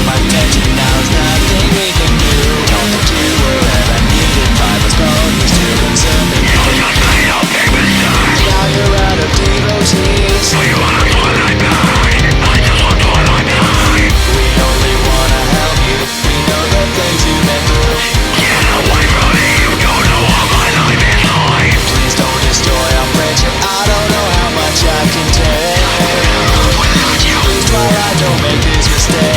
my attention, now there's nothing we can do. Told that you were ever needed by those ponies to consume me. You just made a big mistake. Now you're out of devotees. So you wanna Twilight Night? I just want Twilight Night. We only wanna help you. We know the things you've been through. Get away from me, you don't know what my life is like. Please don't destroy our friendship. I don't know how much I can take. Without you. Please, Twilight, don't make this mistake.